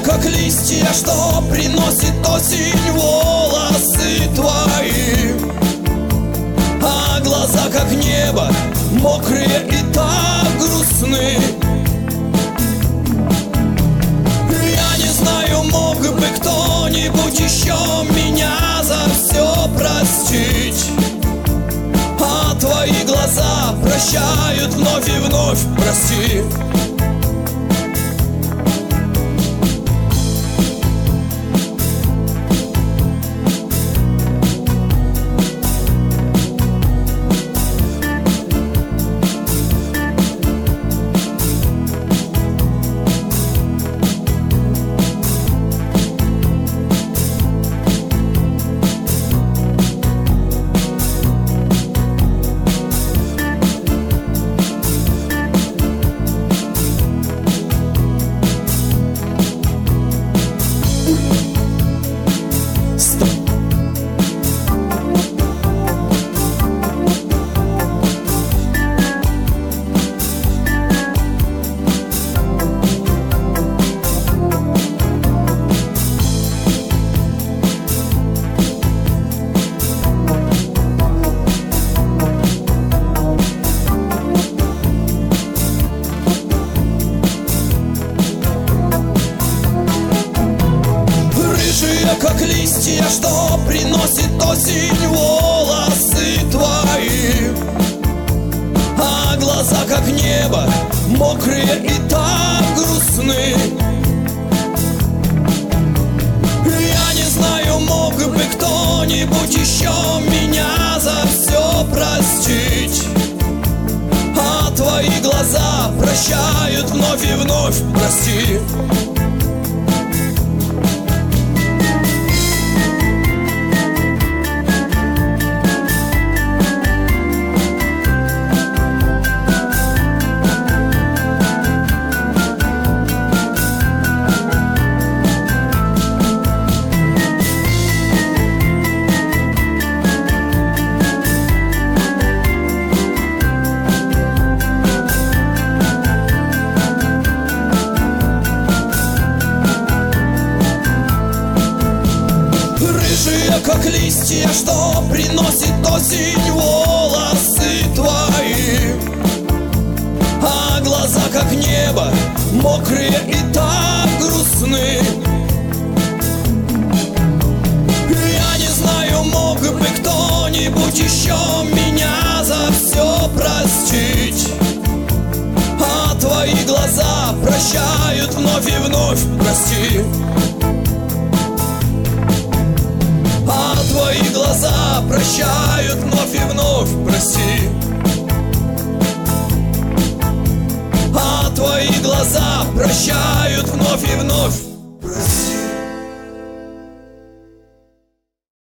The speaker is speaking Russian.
как листья, что приносит осень, волосы твои, а глаза, как небо, мокрые и так грустны. Я не знаю, мог бы кто-нибудь еще меня за все простить, а твои глаза прощают вновь и вновь, прости. Как листья, что приносит осень, волосы твои, а глаза, как небо, мокрые и так грустны. Я не знаю, мог бы кто-нибудь еще меня за все простить, а твои глаза прощают вновь и вновь, прости. Как листья, что приносит осень, волосы твои, а глаза, как небо, мокрые и так грустны. Я не знаю, мог бы кто-нибудь еще меня за все простить, а твои глаза прощают вновь и вновь, прости. А твои глаза прощают вновь и вновь, прости. А твои глаза прощают вновь и вновь, прости.